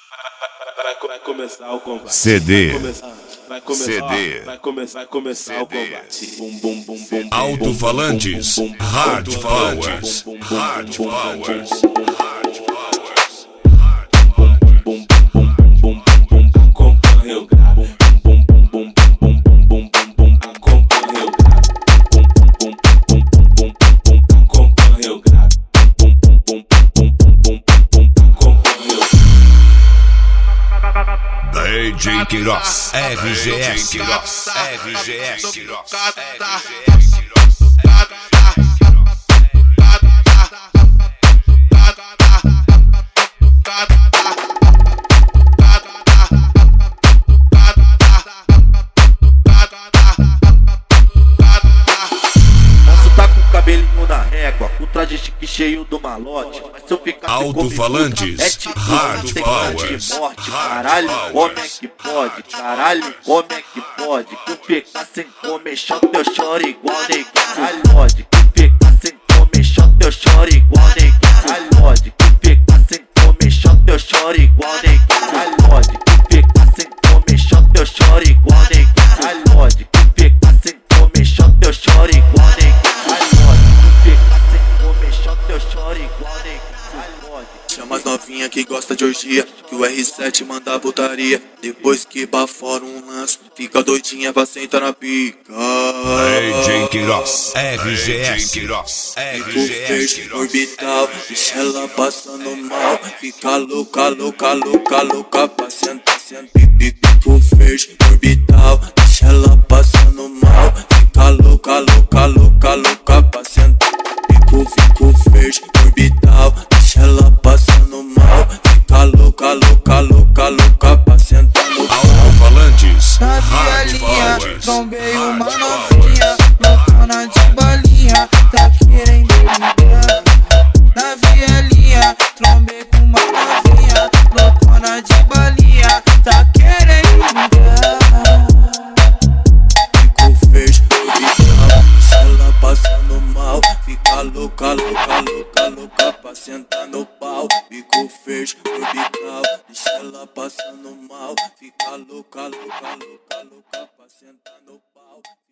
Vai começar o combate. CD. Vai começar o combate. Bum bum bum bum. Alto-falantes, hard powers, hard powers. Acompanha o grave. Bum bum bum bum bum bum bum bum. Acompanha o grave. Bum bum bum bum bum bum. Acompanha o grave. Bum bum bum bum bum bum bum. Acompanha o DJ Queiroz, RGS, RGS. Posso tá com o cabelinho na régua, o traje chique cheio do malote. Mas se eu ficar Alto-falantes, hard powers, caralho, como é que pode? Caralho, como é que pode? Que eu ficar sem comer, chão teu choro igual neguinho. Caralho, pode. Que eu ficar sem comer, chão teu choro igual neguinho. Caralho, pode. Que eu ficar sem comer, chão teu choro igual neguinho. Caralho, pode. Que eu ficar sem comer, chão teu choro igual neguinho. Caralho, pode. Que eu ficar sem comer, chão teu choro igual neguinho. Caralho, pode. Que eu ficar sem comer, chão teu choro igual neguinho. Caralho, pode. Chama as novinha que gosta de orgia, que o R7 manda putaria. Depois que bafora um lance, fica doidinha pra sentar na pica. DJ Queiroz, RGS, RGS orbital, deixa ela passando mal. Fica louca, louca, louca, louca pra sentar, sentar. Pico verde orbital, deixa ela passando mal. Fica louca, louca, louca, louca pra sentar. Fico verde orbital, deixa ela passando mal. Fica louca, louca, louca, louca pra sentar no pau. Alto-falantes, Na hard linha, powers. trombei uma novinha, loucona de balinha, tá querendo ligar. Na vielinha, trombei com uma novinha, loucona de balinha, tá querendo ligar. Fico verde orbital, deixa ela passando mal. Fica louca, louca, louca, louca pra sentar no pau. Fico verde orbital, deixa ela passando mal. Fica louca, louca, louca, louca pra sentar no pau.